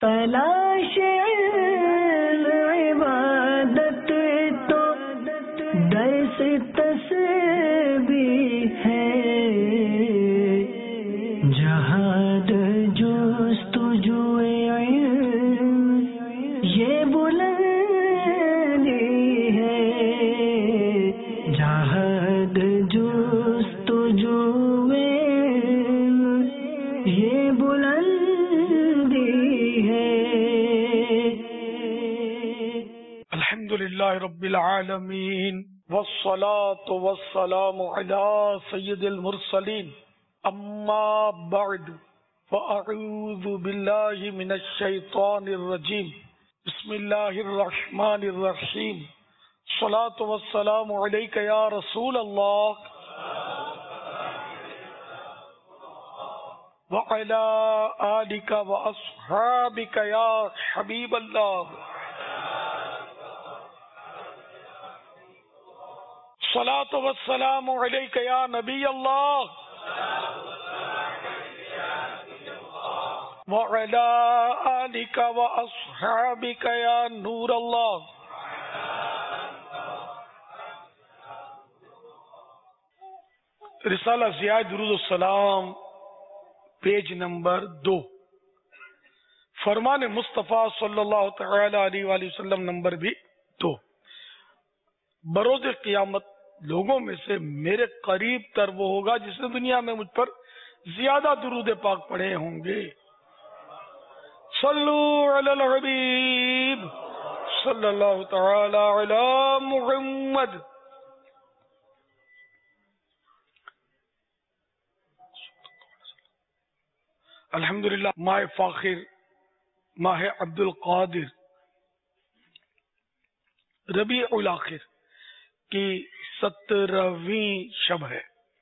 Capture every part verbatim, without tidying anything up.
تلاش علم عبادت تو درس تسبیح ہے، جہاد جستجو علم یہ بلندی ہے، جہاد جستجو علم یہ بلندی ہے۔ الحمدللہ رب العالمین والصلاة والسلام علی سید المرسلین، اما بعد فاعوذ باللہ من الشیطان الرجیم، بسم اللہ الرحمن الرحیم، الصلاة والسلام علیک یا رسول اللہ وعلی آلک واصحابک یا حبیب اللہ، الصلاة والسلام علیک یا نبی اللہ وعلی آلک واصحابک یا نور اللہ۔ رسالہ ضیاء درود السلام پیج نمبر دو، فرمان مصطفیٰ صلی اللہ تعالی علیہ وآلہ وسلم نمبر بھی دو۔ بروز قیامت لوگوں میں سے میرے قریب تر وہ ہوگا جس نے دنیا میں مجھ پر زیادہ درود پاک پڑھے ہوں گے۔ صلو علی الحبیب صلی اللہ تعالی علی محمد۔ الحمدللہ ماہ فاخر، ماہ عبد القادر، ربیع الاخر کی سترہویں شب ہے۔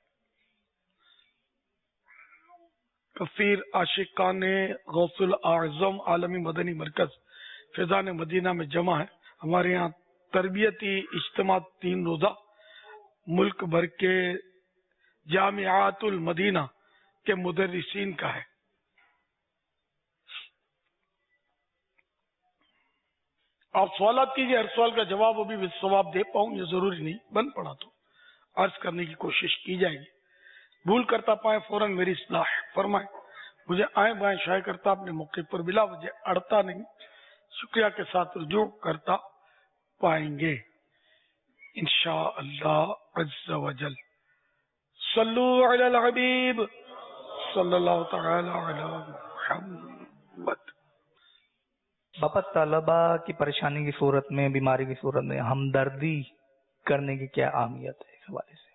کثیر عاشقان غوث الاعظم عالمی مدنی مرکز فیضان مدینہ میں جمع ہے۔ ہمارے یہاں تربیتی اجتماع تین روزہ ملک بھر کے جامعات المدینہ کے مدرسین کا ہے۔ آپ سوالات کیجیے، ہر سوال کا جواب وہ بھی بالثواب دے پاؤں یہ ضروری نہیں، بن پڑا تو عرض کرنے کی کوشش کی جائے گی۔ بھول کرتا پائے فوراً میری اصلاح فرمائے، مجھے آئیں بائیں شائع کرتا اپنے موقع پر بلا وجہ اڑتا نہیں، شکریہ کے ساتھ رجوع کرتا پائیں گے انشاءاللہ عز و جل۔ صلو علی الحبیب صلی اللہ تعالی علی محمد۔ باپا طلبا کی پریشانی کی صورت میں، بیماری کی صورت میں ہمدردی کرنے کی کیا اہمیت ہے اس حوالے سے؟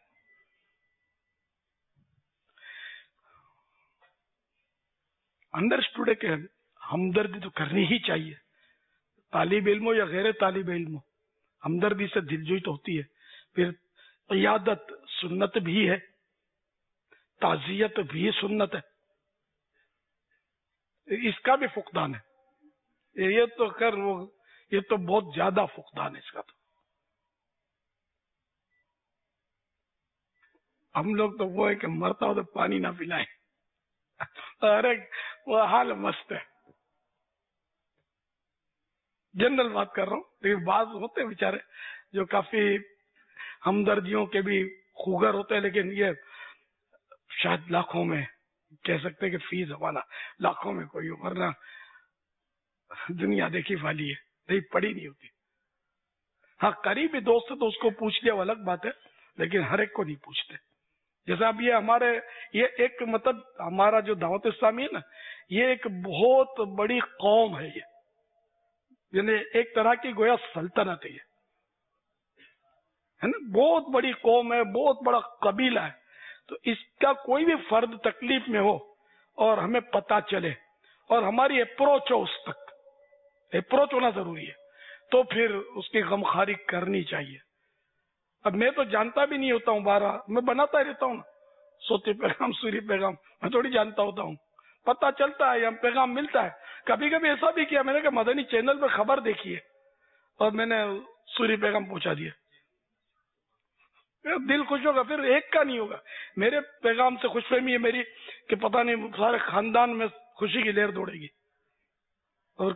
انڈرسٹوڈ ہے کہ ہمدردی تو کرنی ہی چاہیے، طالب علم ہو یا غیر طالب علم ہو، ہمدردی سے دل جوئی تو ہوتی ہے۔ پھر قیادت سنت بھی ہے، تعزیت بھی سنت ہے، اس کا بھی فقدان ہے۔ یہ تو کر وہ یہ تو بہت زیادہ فقدان ہے اس کا۔ تو ہم لوگ تو وہ ہے کہ مرتا ہو تو پانی نہ پلائیں، ارے وہ حال مست ہے۔ جنرل بات کر رہا ہوں، لیکن بعض ہوتے ہیں بیچارے جو کافی ہمدردیوں کے بھی خوگر ہوتے ہیں، لیکن یہ شاید لاکھوں میں کہہ سکتے کہ فی زمانہ لاکھوں میں کوئی ہو، ورنہ دنیا دیکھی والی ہے، نہیں پڑی نہیں ہوتی۔ ہاں قریبی دوست تو اس کو پوچھ لیا وہ الگ بات ہے، لیکن ہر ایک کو نہیں پوچھتے۔ جیسا اب یہ ہمارے یہ ایک مطلب ہمارا جو دعوت اسلامی ہے نا، یہ ایک بہت بڑی قوم ہے، یہ یعنی ایک طرح کی گویا سلطنت ہے، یہ ہے نا، بہت بڑی قوم ہے، بہت بڑا قبیلہ ہے۔ تو اس کا کوئی بھی فرد تکلیف میں ہو اور ہمیں پتہ چلے اور ہماری اپروچ ہو، اس تک اپروچ ہونا ضروری ہے، تو پھر اس کی غمخواری کرنی چاہیے۔ اب میں تو جانتا بھی نہیں ہوتا ہوں، بارہ میں بناتا ہی رہتا ہوں نا، سوتی پیغام سوری پیغام، میں تھوڑی جانتا ہوتا ہوں، پتہ چلتا ہے یا پیغام ملتا ہے۔ کبھی کبھی ایسا بھی کیا میں نے کہ مدنی چینل پہ خبر دیکھی ہے اور میں نے سوری پیغام پہنچا دیا، دل خوش ہوگا، پھر ایک کا نہیں ہوگا۔ میرے پیغام سے خوش فہمی ہے میری کہ پتہ نہیں سارے خاندان میں خوشی کی لہر دوڑے گی، اور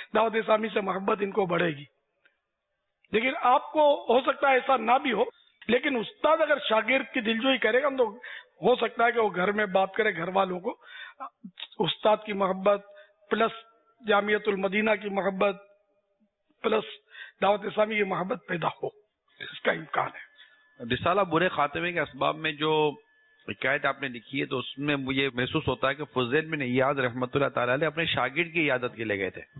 دعوت اسلامی سے محبت ان کو بڑھے گی. لیکن آپ کو ہو سکتا ہے ایسا نہ بھی ہو، لیکن استاد اگر شاگرد کی دلجوئی کرے گا تو ہو سکتا ہے کہ وہ گھر میں بات کرے گھر والوں کو، استاد کی محبت پلس جامعۃ المدینہ کی محبت پلس دعوت اسلامی کی محبت پیدا ہو، اس کا امکان ہے. رسالہ برے خاتمے کے اسباب میں جو حکایت آپ نے لکھی ہے تو اس میں مجھے محسوس ہوتا ہے کہ فضیل بن ایاض رحمۃ اللہ تعالی علیہ اپنے شاگرد کی عیادت کے لیے گئے تھے،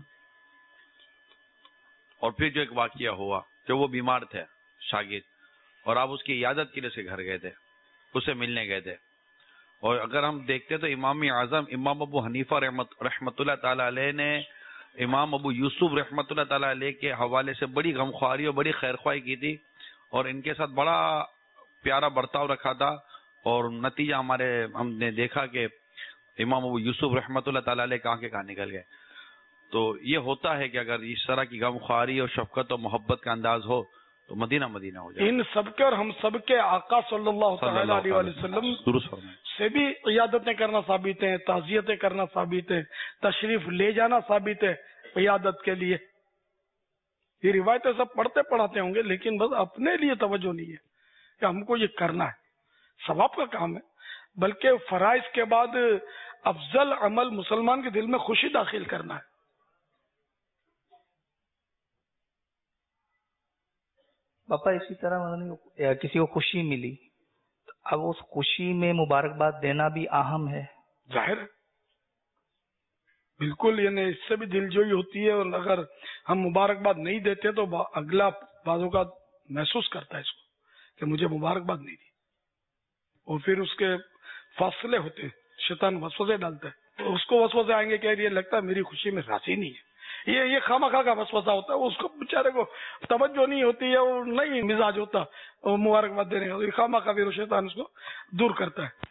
اور پھر جو ایک واقعہ ہوا کہ وہ بیمار تھے شاگرد، اور آپ اس کی عیادت کے لیے اس کے گھر گئے تھے، اسے ملنے گئے تھے. اور اگر ہم دیکھتے تو امام اعظم امام ابو حنیفہ رحمت رحمۃ اللہ تعالی علیہ نے امام ابو یوسف رحمۃ اللہ تعالی علیہ کے حوالے سے بڑی غمخواری اور بڑی خیرخواہی کی تھی، اور ان کے ساتھ بڑا پیارا برتاؤ رکھا تھا. اور نتیجہ ہمارے ہم نے دیکھا کہ امام ابو یوسف رحمۃ اللہ تعالی علیہ کہاں کے کہاں نکل گئے. تو یہ ہوتا ہے کہ اگر اس طرح کی غمخواری اور شفقت اور محبت کا انداز ہو تو مدینہ مدینہ ہو جائے. ان سب کے اور ہم سب کے آقا صلی اللہ تعالی علیہ وسلم سے بھی عیادتیں کرنا ثابت ہیں، تعزیتیں کرنا ثابت ہیں، تشریف لے جانا ثابت ہے عیادت کے لیے. یہ روایتیں سب پڑھتے پڑھاتے ہوں گے، لیکن بس اپنے لیے توجہ نہیں ہے کہ ہم کو یہ کرنا ہے. ثواب کا کام ہے، بلکہ فرائض کے بعد افضل عمل مسلمان کے دل میں خوشی داخل کرنا ہے. باپا اسی طرح کسی کو خوشی ملی، اب اس خوشی میں مبارکباد دینا بھی اہم ہے. ظاہر ہے، بالکل، یعنی اس سے بھی دلجوئی ہوتی ہے، اور اگر ہم مبارکباد نہیں دیتے تو اگلا بعضوں کا محسوس کرتا ہے اس کو کہ مجھے مبارکباد نہیں دی، اور پھر اس کے فاصلے ہوتے ہیں، شیطان وسوسے ڈالتا ہے، تو اس کو وسوسے آئیں گے کہ یہ لگتا ہے میری خوشی میں راضی نہیں ہے. یہ یہ خامخواہ کا وسوسہ ہوتا ہے، اس کو بیچارے کو توجہ نہیں ہوتی ہے، وہ نہیں مزاج ہوتا وہ مبارکباد دینے کا، خامخواہ پھر شیطان اس کو دور کرتا ہے.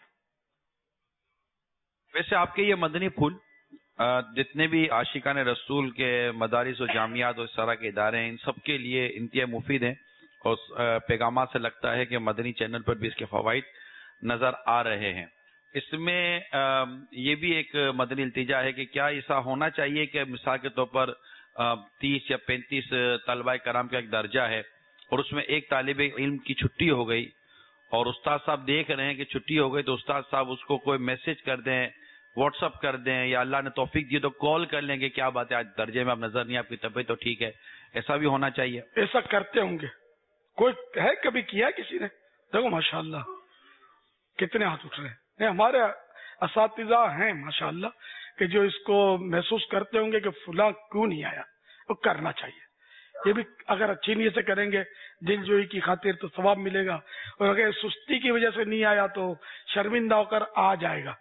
ویسے آپ کے یہ مدنی پھول جتنے بھی عاشقان رسول کے مدارس و جامعات اور اس طرح کے ادارے ہیں، ان سب کے لیے انتہائی مفید ہیں، اور پیغامات سے لگتا ہے کہ مدنی چینل پر بھی اس کے فوائد نظر آ رہے ہیں. اس میں یہ بھی ایک مدنی التجا ہے کہ کیا ایسا ہونا چاہیے کہ مثال کے طور پر تیس یا پینتیس طلبہ کرام کا ایک درجہ ہے، اور اس میں ایک طالب علم کی چھٹی ہو گئی، اور استاد صاحب دیکھ رہے ہیں کہ چھٹی ہو گئی، تو استاد صاحب اس کو کوئی میسج کر دیں، واٹس اپ کر دیں، یا اللہ نے توفیق دی تو کال کر لیں گے کیا بات ہے آج درجے میں آپ نظر نہیں، آپ کی طبیعت تو ٹھیک ہے. ایسا بھی ہونا چاہیے. ایسا کرتے ہوں گے، کوئی ہے کبھی کیا کسی نے؟ دیکھو ماشاءاللہ کتنے ہاتھ اٹھ رہے ہیں. ہمارے اساتذہ ہیں ماشاءاللہ کہ جو اس کو محسوس کرتے ہوں گے کہ فلاں کیوں نہیں آیا، وہ کرنا چاہیے. یہ بھی اگر اچھی نیت سے کریں گے دل جوئی کی خاطر تو ثواب ملے گا، اور اگر سستی کی وجہ سے نہیں آیا تو شرمندہ ہو کر آ جائے گا.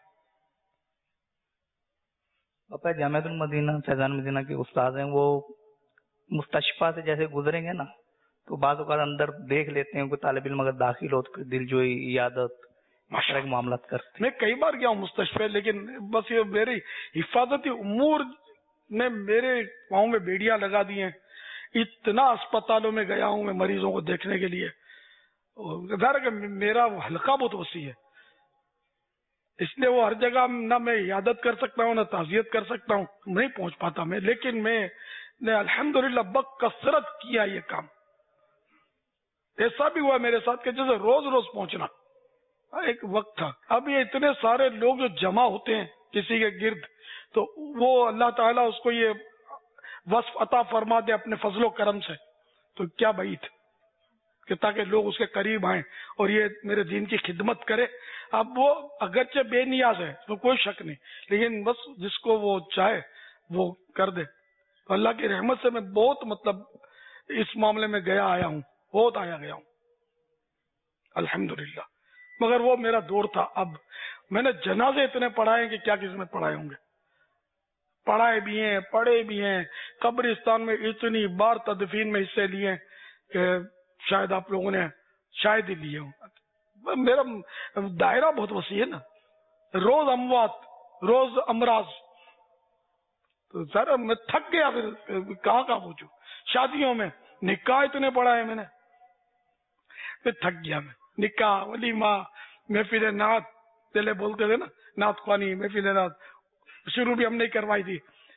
پاپا جامعۃ المدینہ فیضان مدینہ کے استاد ہیں، وہ مستشفیٰ سے جیسے گزریں گے نا تو بعض اوقات اندر دیکھ لیتے ہیں کہ طالب علم اگر داخل ہو تو دل جوئی عیادت معاشرے کے معاملات کرتے ہیں. میں کئی بار گیا ہوں مستشفے، لیکن بس یہ میری حفاظتی امور نے میرے پاؤں میں بیڑیاں لگا دی ہیں. اتنا اسپتالوں میں گیا ہوں میں مریضوں کو دیکھنے کے لیے، ظاہر کہ میرا حلقہ بہت وسیع ہے، اس لیے وہ ہر جگہ نہ میں عیادت کر سکتا ہوں نہ تعزیت کر سکتا ہوں، نہیں پہنچ پاتا میں. لیکن میں نے الحمدللہ بکثرت کیا یہ کام. ایسا بھی ہوا میرے ساتھ کہ جیسے روز روز پہنچنا. ایک وقت تھا، اب یہ اتنے سارے لوگ جو جمع ہوتے ہیں کسی کے گرد، تو وہ اللہ تعالیٰ اس کو یہ وصف عطا فرما دے اپنے فضل و کرم سے، تو کیا بعید کہ تاکہ لوگ اس کے قریب آئیں اور یہ میرے دین کی خدمت کرے. اب وہ اگرچہ بے نیاز ہے تو کوئی شک نہیں، لیکن بس جس کو وہ چاہے وہ کر دے. تو اللہ کی رحمت سے میں بہت مطلب اس معاملے میں گیا آیا ہوں، بہت آیا گیا ہوں الحمدللہ. مگر وہ میرا دور تھا. اب میں نے جنازے اتنے پڑھائے کہ کیا کسی میں پڑھائے ہوں گے، پڑھائے بھی ہیں پڑھے بھی ہیں. قبرستان میں اتنی بار تدفین میں حصے لیے کہ شاید آپ لوگوں نے شاید ہی لیے ہوں. میرا دائرہ بہت وسیع ہے نا، روز اموات روز امراض، تو سر میں تھک گیا، پھر کہاں کہاں پہنچوں. شادیوں میں نکاح اتنے پڑھائے میں نے، پھر تھک گیا میں. نکاح، ولیمہ، محفل نعت پہلے بولتے تھے نا، نعت خوانی، محفل نعت شروع بھی ہم نے کروائی تھی.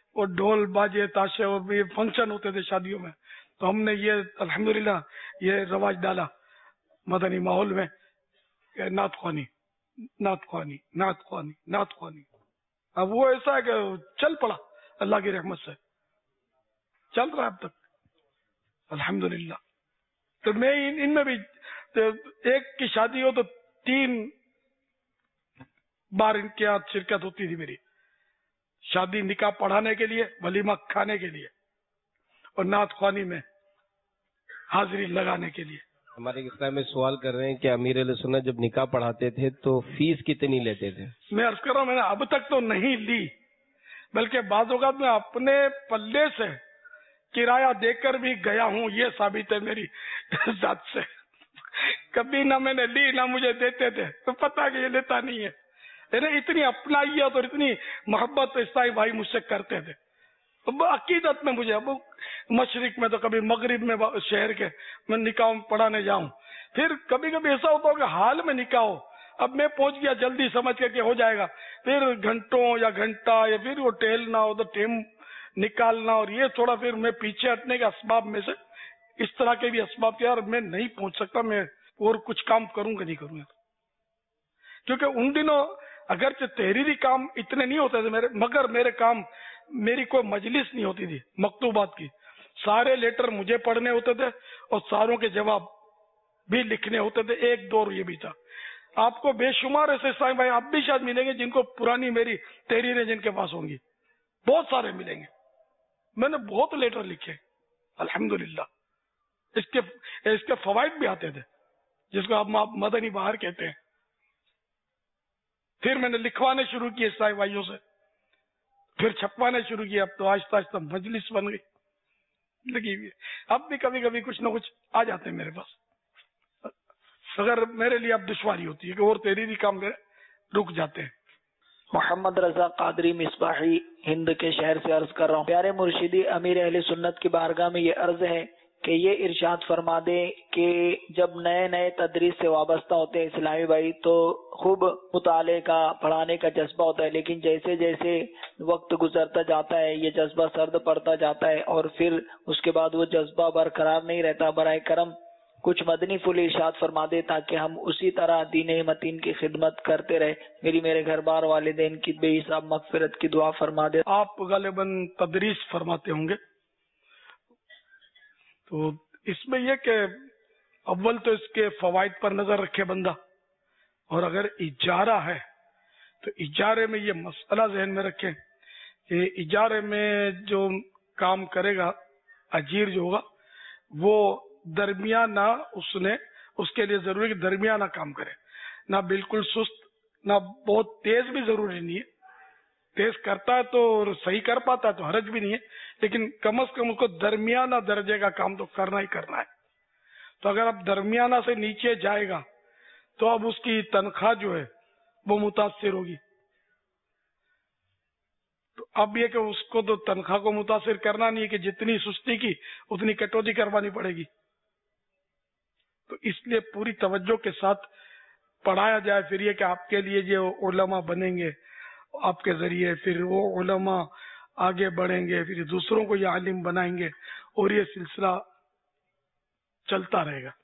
اور ڈھول باجے تاشے اور یہ فنکشن ہوتے تھے شادیوں میں، تو ہم نے یہ الحمدللہ یہ رواج ڈالا مدنی ماحول میں کہ نعت خوانی نعت خوانی نعت خوانی نعت خوانی. اب وہ ایسا ہے کہ چل پڑا اللہ کی رحمت سے، چل رہا ہے اب تک الحمدللہ. تو میں ان میں بھی ایک کی شادی ہو تو تین بار ان کے ہاتھ شرکت ہوتی تھی میری، شادی نکاح پڑھانے کے لیے، ولیمہ کھانے کے لیے، اور نعت خوانی میں حاضری لگانے کے لیے. ہمارے اسلام میں سوال کر رہے ہیں کہ امیر اہل سنت جب نکاح پڑھاتے تھے تو فیس کتنی لیتے تھے؟ میں عرض کر رہا ہوں میں نے اب تک تو نہیں لی، بلکہ بعض اوقات میں اپنے پلے سے کرایہ دے کر بھی گیا ہوں، یہ ثابت ہے میری ذات سے. کبھی نہ میں نے لی نہ مجھے دیتے تھے، تو پتہ کہ یہ لیتا نہیں ہے. یعنی اتنی اپنائیت اور اتنی محبت عیسائی بھائی مجھ سے کرتے تھے. عقیدت میں مجھے اب مشرق میں تو کبھی مغرب میں شہر کے میں نکاح پڑھانے جاؤں، پھر کبھی کبھی ایسا ہوتا ہو کہ حال میں نکاح ہو، اب میں پہنچ گیا جلدی سمجھ کر کے ہو جائے گا، پھر گھنٹوں یا گھنٹہ یا پھر وہ ٹہلنا ادھر ٹائم نکالنا، اور یہ تھوڑا پھر میں پیچھے ہٹنے کے اسباب میں سے اس طرح کے بھی اسباب کے، یار میں نہیں پہنچ سکتا، میں اور کچھ کام کروں گا نہیں کروں گا. کیونکہ ان دنوں اگرچہ تحریری کام اتنے نہیں ہوتے تھے میرے، مگر میرے کام میری کوئی مجلس نہیں ہوتی تھی مکتوبات کی، سارے لیٹر مجھے پڑھنے ہوتے تھے اور ساروں کے جواب بھی لکھنے ہوتے تھے. ایک دور یہ بھی تھا. آپ کو بے شمار ایسے سائیں بھائی آپ بھی شاید ملیں گے جن کو پرانی میری تحریریں جن کے پاس ہوں گی، بہت سارے ملیں گے. میں نے بہت لیٹر لکھے الحمدللہ. اس کے اس کے فوائد بھی آتے تھے جس کو آپ مدنی بہار کہتے ہیں. پھر میں نے لکھوانے شروع کیے سائیں بھائیوں سے، پھر چھپوانے شروع کیے. اب تو آہستہ آہستہ مجلس بن گئی لگی ہوئی. اب بھی کبھی کبھی کچھ نہ کچھ آ جاتے ہیں میرے پاس، اگر میرے لیے اب دشواری ہوتی ہے کہ اور تحریری کام میرے رک جاتے ہیں. محمد رضا قادری مصباحی ہند کے شہر سے عرض کر رہا ہوں، پیارے مرشدی امیر اہل سنت کی بارگاہ میں یہ عرض ہے کہ یہ ارشاد فرما دیں کہ جب نئے نئے تدریس سے وابستہ ہوتے ہیں اسلامی بھائی تو خوب مطالعے کا پڑھانے کا جذبہ ہوتا ہے، لیکن جیسے جیسے وقت گزرتا جاتا ہے یہ جذبہ سرد پڑتا جاتا ہے اور پھر اس کے بعد وہ جذبہ برقرار نہیں رہتا. برائے کرم کچھ مدنی پھول ارشاد فرما دے تاکہ ہم اسی طرح دین متین کی خدمت کرتے رہے. میری میرے گھر بار والدین کی بے حساب مغفرت کی دعا فرما دے. آپ غالباً تدریس فرماتے ہوں گے، تو اس میں یہ کہ اول تو اس کے فوائد پر نظر رکھے بندہ، اور اگر اجارہ ہے تو اجارے میں یہ مسئلہ ذہن میں رکھیں کہ اجارے میں جو کام کرے گا اجیر جو ہوگا وہ درمیانہ، اس نے اس کے لیے ضروری کہ درمیانہ کام کرے، نہ بالکل سست نہ بہت تیز بھی ضروری نہیں ہے. تیز کرتا ہے تو صحیح کر پاتا ہے تو حرج بھی نہیں ہے، لیکن کم از کم اس کو درمیانہ درجے کا کام تو کرنا ہی کرنا ہے. تو اگر اب درمیانہ سے نیچے جائے گا تو اب اس کی تنخواہ جو ہے وہ متاثر ہوگی. تو اب یہ کہ اس کو تو تنخواہ کو متاثر کرنا نہیں ہے کہ جتنی سستی کی اتنی کٹوتی کروانی پڑے گی. تو اس لیے پوری توجہ کے ساتھ پڑھایا جائے. پھر یہ کہ آپ کے لیے جو علماء بنیں گے آپ کے ذریعے، پھر وہ علماء آگے بڑھیں گے، پھر دوسروں کو یہ عالم بنائیں گے، اور یہ سلسلہ چلتا رہے گا.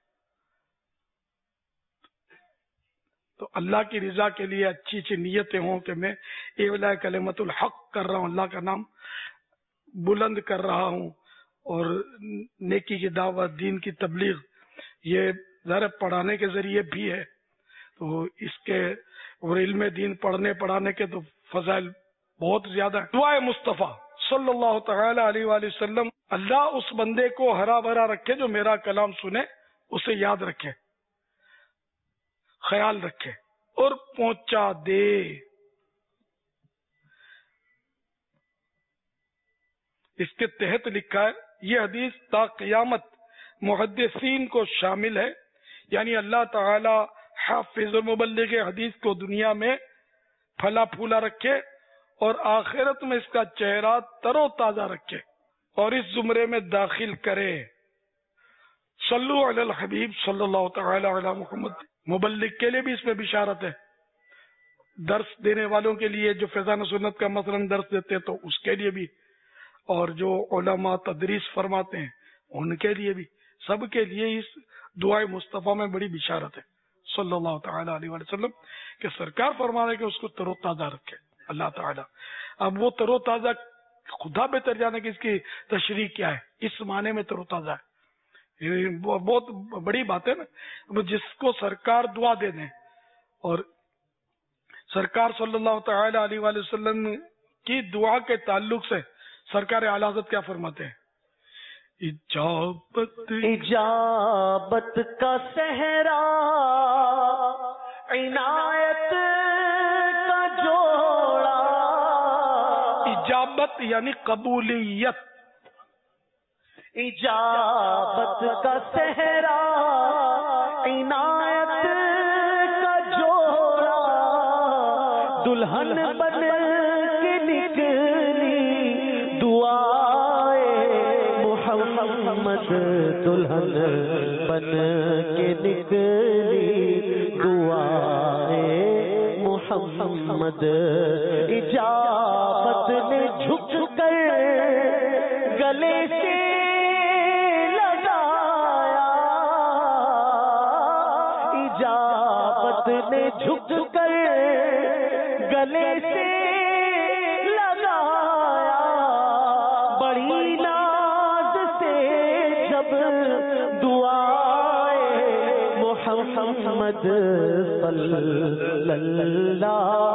تو اللہ کی رضا کے لیے اچھی اچھی نیتیں ہوں کہ میں اعلاء کلمت الحق کر رہا ہوں، اللہ کا نام بلند کر رہا ہوں، اور نیکی کی دعوت، دین کی تبلیغ، یہ ذرا پڑھانے کے ذریعے بھی ہے. تو اس کے اور علم دین پڑھنے پڑھانے کے تو فضائل بہت زیادہ ہے. دعائے مصطفیٰ صلی اللہ تعالی علیہ وآلہ وسلم، اللہ اس بندے کو ہرا بھرا رکھے جو میرا کلام سنے، اسے یاد رکھے، خیال رکھے اور پہنچا دے. اس کے تحت لکھا ہے یہ حدیث تا قیامت محدثین کو شامل ہے، یعنی اللہ تعالی حافظ و مبلغ حدیث کو دنیا میں پھلا پھولا رکھے اور آخرت میں اس کا چہرہ تر و تازہ رکھے اور اس زمرے میں داخل کرے. صلو علی الحبیب صلی اللہ تعالی علی محمد. مبلغ کے لیے بھی اس میں بشارت ہے، درس دینے والوں کے لیے جو فیضان سنت کا مثلا درس دیتے تو اس کے لیے بھی اور جو علماء تدریس فرماتے ہیں ان کے لیے بھی، سب کے لیے اس دعائے مصطفیٰ میں بڑی بشارت ہے صلی اللہ تعالی علیہ وسلم کہ سرکار فرما رہے کہ اس کو تر و تازہ رکھے اللہ تعالیٰ. اب وہ تر و تازہ خدا بہتر جانے کہ اس کی تشریح کیا ہے، اس معنی میں تر و تازہ ہے. یہ بہت بڑی بات ہے نا، جس کو سرکار دعا دے دیں. اور سرکار صلی اللہ تعالی علیہ وآلہ وسلم کی دعا کے تعلق سے سرکار اعلی حضرت کیا فرماتے ہیں؟ اجابت اجابت کا صحرا عنایت کا جوڑا. اجابت یعنی قبولیت، اجابت کا صحرا عنایت کا جوڑا. دلہن بن کے نکلی دعائے محمد، دلہن بن کے نکلی دعائے محمد. اجابت نے جھک کر گلے سے لگایا، اجابت نے جھک کر گلے سے لگایا. بڑی ناز سے جب دعائے محمد صلی اللہ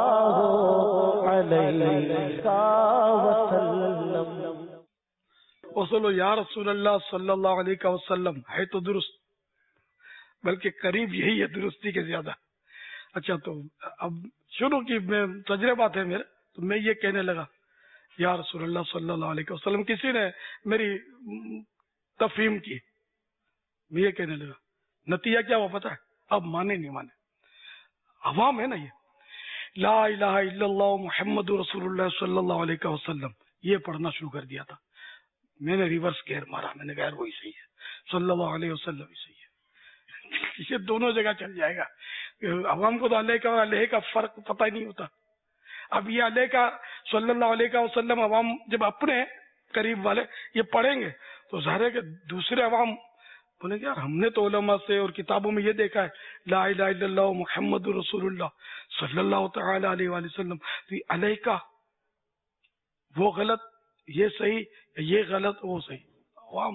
علیہ وسلم. وصلو یا رسول اللہ صلی اللہ علیہ وسلم ہے تو درست، بلکہ قریب یہی ہے درستی کے زیادہ. اچھا تو اب شروع کی میں تجربات ہے میرے، تو میں یہ کہنے لگا یا رسول اللہ صلی اللہ علیہ وسلم. کسی نے میری تفہیم کی، میں یہ کہنے لگا. نتیجہ کیا ہوا پتہ ہے؟ اب مانے نہیں مانے، عوام ہے نا یہ لا الہ الا اللہ محمد رسول اللہ صلی اللہ علیہ وسلم یہ پڑھنا شروع کر دیا تھا. میں نے ریورس گیئر مارا، میں نے کہا یار وہی صحیح ہے، صلی اللہ علیہ وسلم ہی صحیح ہے. یہ دونوں جگہ چل جائے گا. عوام کو تو علیہ کا اور علیہ کا فرق پتہ ہی نہیں ہوتا. اب یہ علیہ کا صلی اللہ علیہ وسلم عوام جب اپنے قریب والے یہ پڑھیں گے تو ظاہر ہے کہ دوسرے عوام بولیں گے یار ہم نے تو علماء سے اور کتابوں میں یہ دیکھا ہے لا الہ الا اللہ محمد رسول اللہ صلی اللہ تعالی علیہ وآلہ وسلم. تو یہ علیہ کا وہ غلط یہ صحیح، یہ غلط وہ صحیح. عوام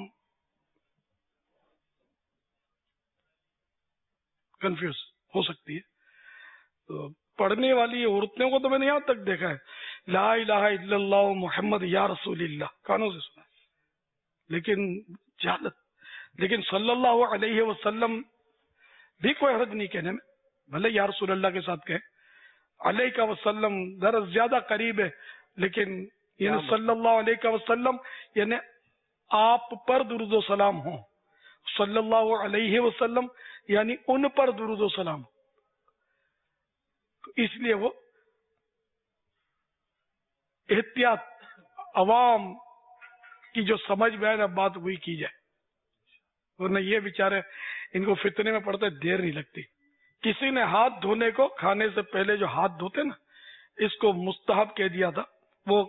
کنفیوز ہو سکتی ہے. تو پڑھنے والی عورتوں کو تو میں نے یہاں تک دیکھا ہے لا الہ الا اللہ محمد یا رسول اللہ کانوں سے سنا ہے، لیکن جہالت. لیکن صلی اللہ علیہ وسلم بھی کوئی حرج نہیں کہنے میں، بھلے یا رسول اللہ کے ساتھ کہیں. علیہ کا وسلم درست زیادہ قریب ہے، لیکن یعنی صلی اللہ علیہ وسلم یعنی آپ پر درود و سلام ہوں. صلی اللہ علیہ وسلم یعنی ان پر درود و سلام. اس لیے وہ احتیاط عوام کی جو سمجھ میں ہے نا بات وہی کی جائے، ورنہ یہ بیچارے ان کو فتنے میں پڑتے دیر نہیں لگتی. کسی نے ہاتھ دھونے کو کھانے سے پہلے جو ہاتھ دھوتے نا اس کو مستحب کہہ دیا تھا. وہ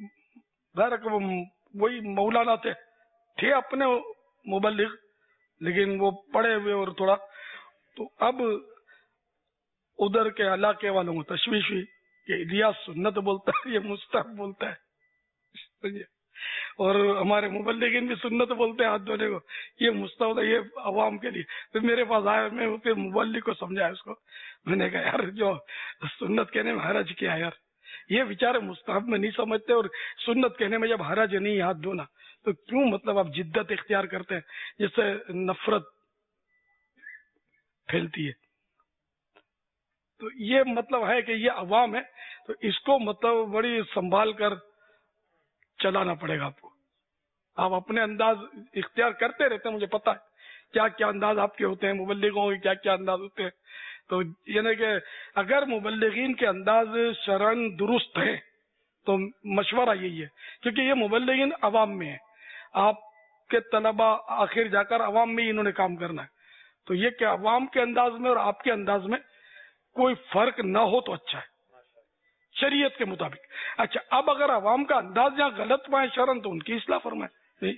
وہی مولانا تھے تھے اپنے مبلغ، لیکن وہ پڑھے ہوئے اور تھوڑا تو اب ادھر کے علاقے والوں کو تشویش ہوئی کہ ریاض سنت بولتا ہے، یہ مستحب بولتا ہے. اور ہمارے مبلغین بھی سنت بولتے ہیں ہاتھ دھونے کو، یہ مستحب ہے، یہ عوام کے لیے. پھر میرے پاس آیا، میں پھر مبلغ کو سمجھایا اس کو، میں نے کہا یار جو سنت کہنے میں حرج کیا یار، یہ بیچارے مستحب میں نہیں سمجھتے اور سنت کہنے میں جب حرج نہیں ہاتھ دھونا تو کیوں مطلب آپ جدت اختیار کرتے ہیں جس سے نفرت پھیلتی ہے. تو یہ مطلب ہے کہ یہ عوام ہے، تو اس کو مطلب بڑی سنبھال کر چلانا پڑے گا آپ کو. آپ اپنے انداز اختیار کرتے رہتے ہیں، مجھے پتا ہے کیا کیا انداز آپ کے ہوتے ہیں، مبلغوں کے کیا کیا انداز ہوتے ہیں. تو یعنی کہ اگر مبلغین کے انداز شرعن درست ہیں تو مشورہ یہی ہے، کیونکہ یہ مبلغین عوام میں ہیں، آپ کے طلبہ آخر جا کر عوام میں ہی انہوں نے کام کرنا ہے. تو یہ کہ عوام کے انداز میں اور آپ کے انداز میں کوئی فرق نہ ہو تو اچھا ہے. شریعت کے مطابق. اچھا اب اگر عوام کا انداز جہاں غلط پائے شرن تو ان کی اصلاح فرمائے.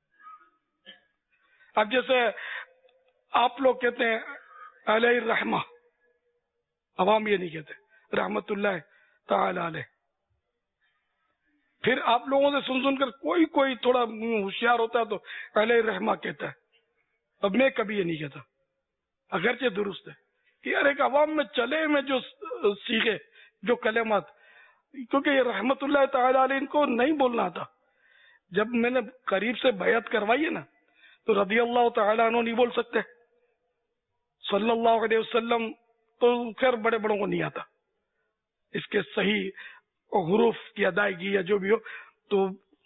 اب جیسے آپ لوگ کہتے ہیں علیہ الرحمہ، عوام یہ نہیں کہتے رحمت اللہ تعالی علیہ. پھر آپ لوگوں سے سن سن کر کوئی کوئی تھوڑا ہوشیار ہوتا ہے تو علیہ الرحمہ کہتا ہے. اب میں کبھی یہ نہیں کہتا، اگرچہ درست ہے کہ یار ایک عوام میں چلے میں جو سیکھے جو کلمات، کیونکہ یہ رحمت اللہ تعالی علیہ ان کو نہیں بولنا آتا. جب میں نے قریب سے بیعت کروائی ہے نا تو رضی اللہ تعالیٰ عنہ نہیں بول سکتے، صلی اللہ علیہ وسلم تو خیر بڑے بڑوں کو نہیں آتا اس کے صحیح حروف کی ادائیگی یا جو بھی ہو، تو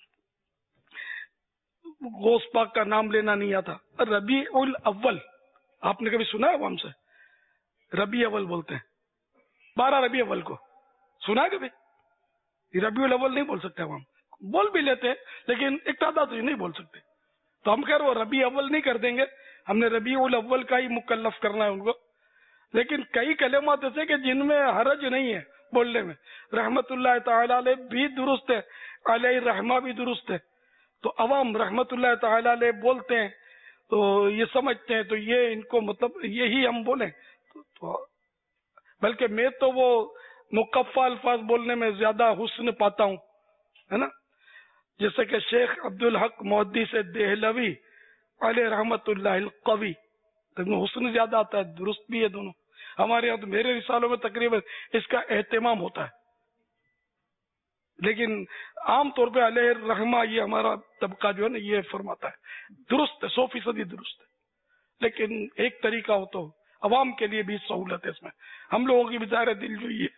غوث پاک کا نام لینا نہیں آتا. ربیع الاول آپ نے کبھی سنا ہے عوام سے؟ ربیع اول بولتے ہیں، بارہ ربیع اول کو سنا ہے کبھی؟ ربیع الاول نہیں بول سکتے عوام، بول بھی لیتے ہیں لیکن ایک تعداد سے نہیں بول سکتے. تو ہم خیر وہ ربیع اول نہیں کر دیں گے، ہم نے ربیع الاول کا ہی مکلف کرنا ہے ان کو. لیکن کئی کلمات ایسے کہ جن میں حرج نہیں ہے بولنے میں. رحمت اللہ تعالی علیہ بھی درست ہے، علیہ الرحمہ بھی درست ہے. تو عوام رحمت اللہ تعالی علیہ بولتے ہیں تو یہ سمجھتے ہیں تو یہ ان کو مطلب یہی ہم بولیں. تو بلکہ میں تو وہ مکفہ الفاظ بولنے میں زیادہ حسن پاتا ہوں، ہے نا. جیسے کہ شیخ عبدالحق محدث دہلوی علیہ رحمت اللہ القوی، حسن زیادہ آتا ہے، درست بھی ہے دونوں. ہمارے یہاں تو میرے رسالوں میں تقریباً اس کا اہتمام ہوتا ہے، لیکن عام طور پہ علیہ الرحمہ یہ ہمارا طبقہ جو ہے نا یہ فرماتا ہے. درست ہے، سو فیصدی درست ہے، لیکن ایک طریقہ ہو تو عوام کے لیے بھی سہولت ہے اس میں. ہم لوگوں کی بھی ظاہر دل جو یہ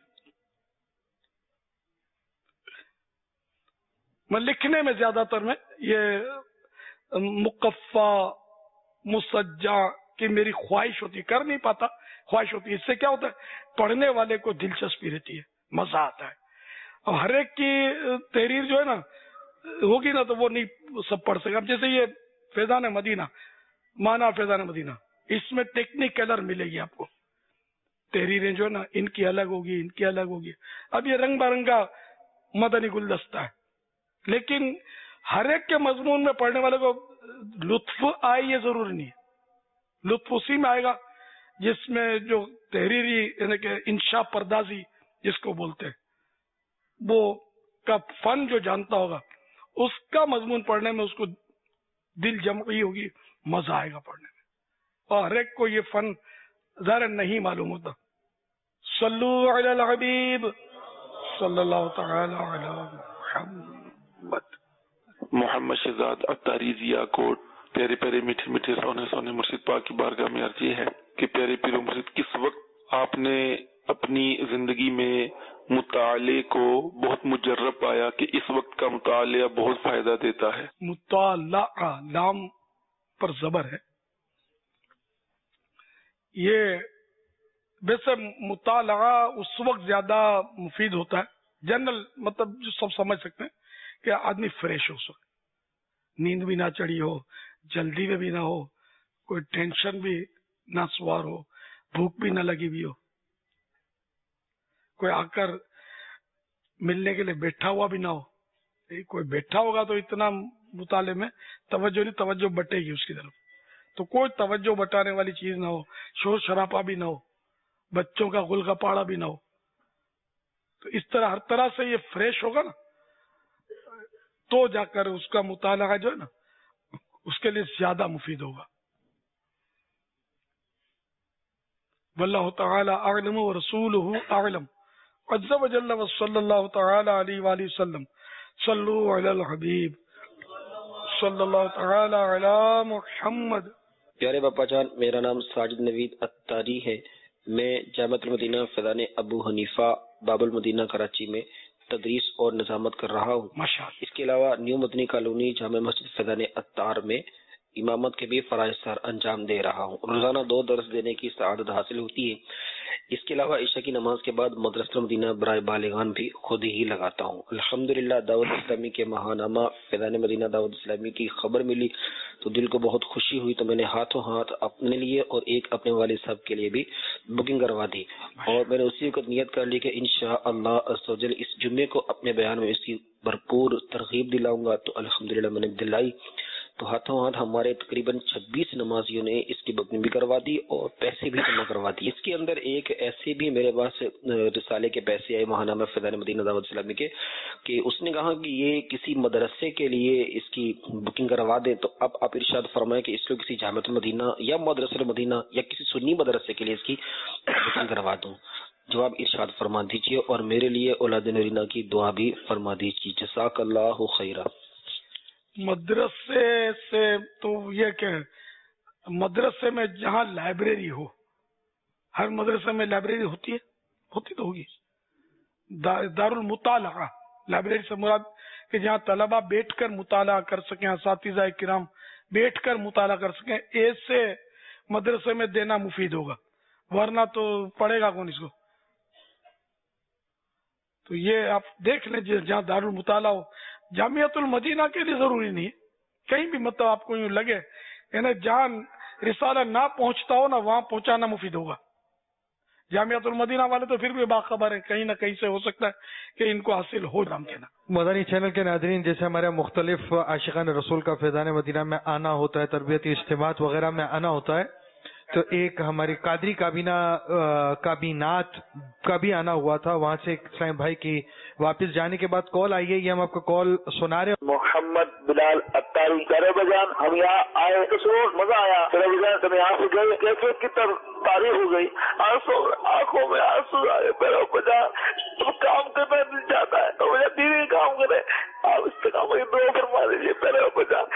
میں لکھنے میں زیادہ تر میں یہ مقفع مسجع کی میری خواہش ہوتی ہے، کر نہیں پاتا، خواہش ہوتی ہے. اس سے کیا ہوتا ہے پڑھنے والے کو دلچسپی رہتی ہے، مزہ آتا ہے. اب ہر ایک کی تحریر جو ہے نا ہوگی نا تو وہ نہیں سب پڑھ سکے. اب جیسے یہ فیضان مدینہ، مانا فیضان مدینہ، اس میں ٹیکنیکلر ملے گی آپ کو. تحریریں جو ہے نا ان کی الگ ہوگی، ان کی الگ ہوگی. اب یہ رنگ برنگا مدنی گلدستہ ہے، لیکن ہر ایک کے مضمون میں پڑھنے والے کو لطف آئے یہ ضروری نہیں ہے. لطف اسی میں آئے گا جس میں جو تحریری یعنی کہ انشاء پردازی جس کو بولتے ہیں وہ کا فن جو جانتا ہوگا اس کا مضمون پڑھنے میں اس کو دل جمعی ہوگی، مزہ آئے گا پڑھنے میں. اور ہر ایک کو یہ فن ظاہر نہیں معلوم ہوتا. صلو علی الحبیب صلی اللہ تعالی علی محمد. محمد شہزاد اتاری ضیا کوٹ. پیارے پیارے میٹھے میٹھے سونے سونے مرشد پاک کی بارگاہ میں عرض یہ ہے کہ پیارے پیر مرشد کس وقت آپ نے اپنی زندگی میں مطالعے کو بہت مجرب پایا کہ اس وقت کا مطالعہ بہت فائدہ دیتا ہے؟ مطالعہ لام پر زبر ہے. یہ ویسے مطالعہ اس وقت زیادہ مفید ہوتا ہے، جنرل مطلب جو سب سمجھ سکتے ہیں کہ آدمی فریش ہو، اس وقت نیند بھی نہ چڑھی ہو، جلدی میں بھی نہ ہو، کوئی ٹینشن بھی نہ سوار ہو، بھوک بھی نہ لگی بھی ہو، کوئی آ کر ملنے کے لیے بیٹھا ہوا بھی نہ ہو. کوئی بیٹھا ہوگا تو اتنا مطالعے میں توجہ نہیں، توجہ بٹے گی اس کی طرف. تو کوئی توجہ بٹانے والی چیز نہ ہو، شور شرابہ بھی نہ ہو، بچوں کا غل غپاڑا بھی نہ ہو. تو اس طرح ہر طرح سے یہ فریش ہوگا نا تو جا کر اس کا مطالعہ جو ہے نا اس کے لیے زیادہ مفید ہوگا. واللہ تعالی اعلم ورسولہ اعلم عز وجل وصلی اللہ تعالی علیہ وآلہ وسلم. صلو علی الحبیب صلی اللہ تعالی علی محمد. پیارے باپا جان، میرا نام ساجد نوید اتاری ہے. میں جامعۃ المدینہ فیضان ابو حنیفہ باب المدینہ کراچی میں تدریس اور نظامت کر رہا ہوں. اس کے علاوہ نیو مدنی کالونی جامع مسجد فیضان اتار میں امامت کے بھی فرائض سر انجام دے رہا ہوں. روزانہ دو درس دینے کی سعادت حاصل ہوتی ہے. اس کے علاوہ عشاء کی نماز کے بعد مدرسہ مدینہ برائے بالغان بھی خود ہی لگاتا ہوں. الحمدللہ دعوت اسلامی کے ماہنامہ فیضان مدینہ دعوت اسلامی کی خبر ملی تو دل کو بہت خوشی ہوئی، تو میں نے ہاتھوں ہاتھ اپنے لیے اور ایک اپنے والد صاحب کے لیے بھی بکنگ کروا دی، اور میں نے اسی وقت نیت کر لی کہ انشاءاللہ عز و جل اس جمعے کو اپنے بیان میں اس کی بھرپور ترغیب دلاؤں گا. تو الحمدللہ میں نے دلائی، تو ہاتھوں ہاتھ ہمارے تقریباً چھبیس نمازیوں نے اس کی بکنگ بھی کروا دی اور پیسے بھی جمع کروا دی. اس کے اندر ایک ایسے بھی میرے پاس رسالے کے پیسے آئے ماہنامہ فیضان مدینہ دعوت اسلامی کے، کہ اس نے کہا کہ یہ کسی مدرسے کے لیے اس کی بکنگ کروا دیں. تو اب آپ ارشاد فرمائیں کہ اس کو کسی جامعۃ المدینہ یا مدرسہ المدینہ یا کسی سنی مدرسے کے لیے اس کی بکنگ کروا دوں. جواب ارشاد فرما دیجیے اور میرے لیے اولاد نورینا کی دعا بھی فرما دیجیے. جزاک اللہ خیرہ. مدرسے سے تو یہ کہ مدرسے میں جہاں لائبریری ہو، ہر مدرسے میں لائبریری ہوتی ہے، ہوتی تو ہوگی. دار المطالعہ لائبریری سے مراد کہ جہاں طلبہ بیٹھ کر مطالعہ کر سکیں، اساتذہ کرام بیٹھ کر مطالعہ کر سکیں، ایسے مدرسے میں دینا مفید ہوگا، ورنہ تو پڑھے گا کون اس کو. تو یہ آپ دیکھ لیں جہاں دار المطالعہ ہو. جامعۃ المدینہ کے لیے ضروری نہیں ہے، کہیں بھی مطلب آپ کو یوں لگے یعنی جہاں رسالہ نہ پہنچتا ہو نا وہاں پہنچانا مفید ہوگا. جامعۃ المدینہ والے تو پھر بھی باخبر ہیں، کہیں نہ کہیں سے ہو سکتا ہے کہ ان کو حاصل ہو نام کہنا. مدنی چینل کے ناظرین، جیسے ہمارے مختلف عاشقان رسول کا فیضان مدینہ میں آنا ہوتا ہے، تربیتی اجتماعات وغیرہ میں آنا ہوتا ہے، تو ایک ہماری قادری کابینہ کابینات کا بھی آنا ہوا تھا. وہاں سے ایک اسلام بھائی کی واپس جانے کے بعد کال آئی ہے، یہ ہم آپ کو کال سنا رہے ہیں. محمد بلال اتاری کرے بجان، ہم یہاں آئے تو سو مزہ آیا. کرے بجان سے یہاں سے گئے، کیسے کی تاریخ ہو گئی، آنسو آنکھوں میں آنسو آئے. میرا بجان کام کرنا نہیں چاہتا ہے تو مجھے دیوی کام کرے، آپ استقامت کی دعا فرما دیجیے میرے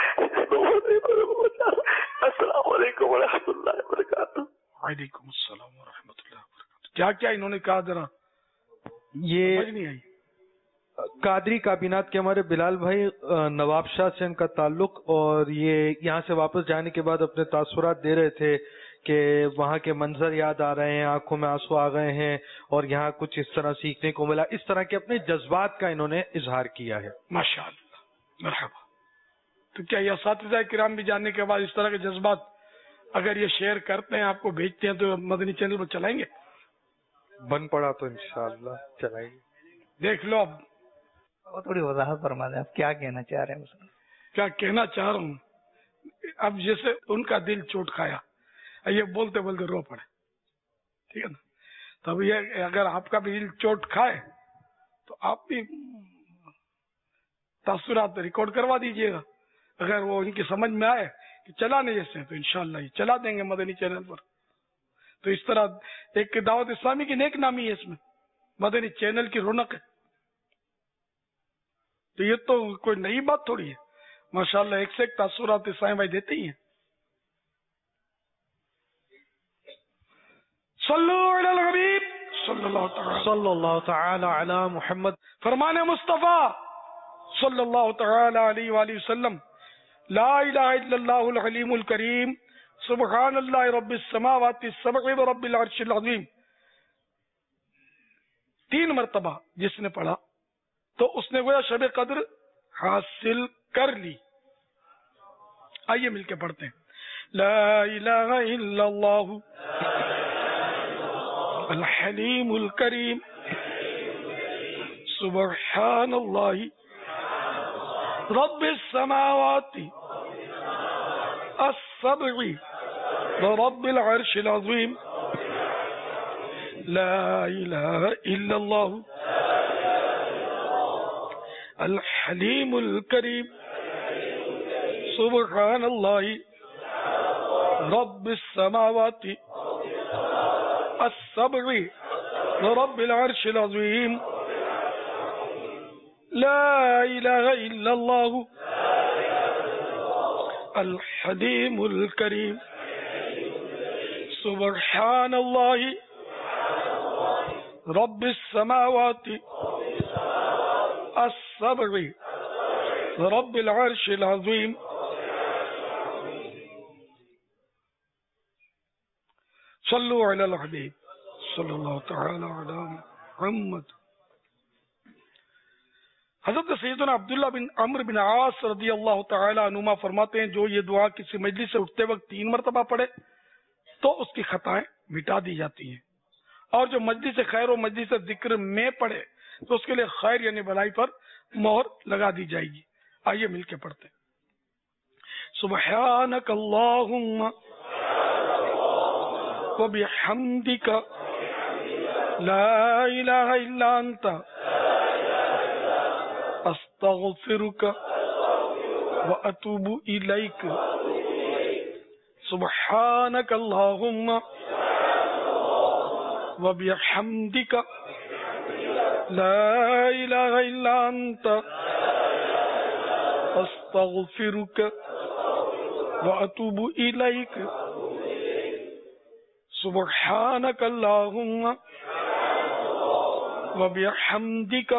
بجان. السلام علیکم ورحمۃ اللہ وبرکاتہ. وعلیکم السلام ورحمۃ اللہ وبرکاتہ. کیا کیا انہوں نے کہا ذرا یہ سمجھ نہیں آئی. قادری کابینات کے ہمارے بلال بھائی نواب شاہ سے ان کا تعلق، اور یہ یہاں سے واپس جانے کے بعد اپنے تاثرات دے رہے تھے کہ وہاں کے منظر یاد آ رہے ہیں، آنکھوں میں آنسو آ گئے ہیں، اور یہاں کچھ اس طرح سیکھنے کو ملا. اس طرح کے اپنے جذبات کا انہوں نے اظہار کیا ہے. ماشاء اللہ، مرحبا. تو کیا یہ اساتذہ کرام بھی جاننے کے بعد اس طرح کے جذبات اگر یہ شیئر کرتے ہیں، آپ کو بھیجتے ہیں، تو مدنی چینل پر چلائیں گے؟ بن پڑا تو انشاءاللہ چلائیں گے. دیکھ لو اب وہ تھوڑی وضاحت فرما دیں، آپ کیا کہنا چاہ رہے ہیں؟ کیا کہنا چاہ رہا ہوں، اب جیسے ان کا دل چوٹ کھایا، یہ بولتے بولتے رو پڑے، ٹھیک ہے نا. تو اب یہ اگر آپ کا بھی دل چوٹ کھائے تو آپ بھی تاثرات ریکارڈ کروا دیجئے گا. اگر وہ ان کی سمجھ میں آئے کہ چلانے جیسے ہیں تو انشاءاللہ یہ چلا دیں گے مدنی چینل پر. تو اس طرح ایک دعوت اسلامی کی نیک نامی ہے، اس میں مدنی چینل کی رونق ہے. تو یہ تو کوئی نئی بات تھوڑی ہے، ماشاءاللہ ایک سے ایک تاثرات اسلام بھائی دیتے ہی ہیں. صلو علی الحبیب صلی اللہ تعالی صلی اللہ تعالی علی محمد. فرمان مصطفیٰ صلی اللہ تعالی علیہ وآلہ وسلم، لا الہ الا اللہ الحلیم الکریم، سبحان اللہ رب السماوات السبع و رب العرش العظیم. تین مرتبہ جس نے پڑھا تو اس نے گویا شب قدر حاصل کر لی. آئیے مل کے پڑھتے ہیں. لا الہ الا اللہ الحلیم الکریم، سبحان اللہ رب السماوات السبع ورب العرش العظیم. لا الہ الا اللہ الحلیم الکریم، سبحان اللہ رب السماوات السبع ورب العرش العظیم. لا الہ الا اللہ الحلیم الکریم، سبحان اللہ رب السماوات السبع ورب العرش العظیم. صلو علی الحبیب صلی اللہ تعالی علی محمد. حضرت سیدنا عبداللہ بن عمرو بن عاص رضی اللہ تعالی عنہما فرماتے ہیں جو یہ دعا کسی مجلس سے اٹھتے وقت تین مرتبہ پڑھے تو اس کی خطائیں مٹا دی جاتی ہیں، اور جو مجلس خیر و مجلس ذکر میں پڑھے تو اس کے لیے خیر یعنی بھلائی پر مہر لگا دی جائے گی. آئیے مل کے پڑھتے ہیں. سبحانک اللہم و بحمدک لا الہ الا انت استغفرک و اتوب الیک. سبحانک اللہم و بحمدک لا الہ الا انت استغفرک و اتوب الیک. سبحانک اللہم و بحمدک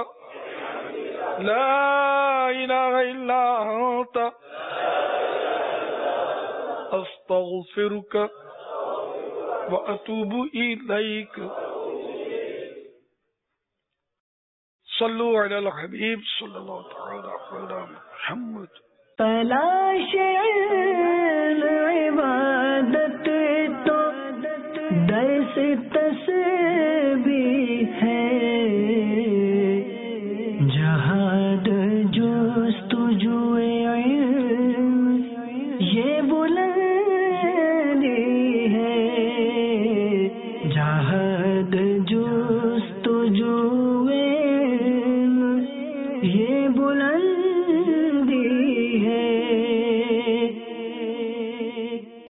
لا الہ الا انت استغفرک و اتوب الیک. صلو علی الحبیب صلی اللہ تعالی علی محمد. تلاش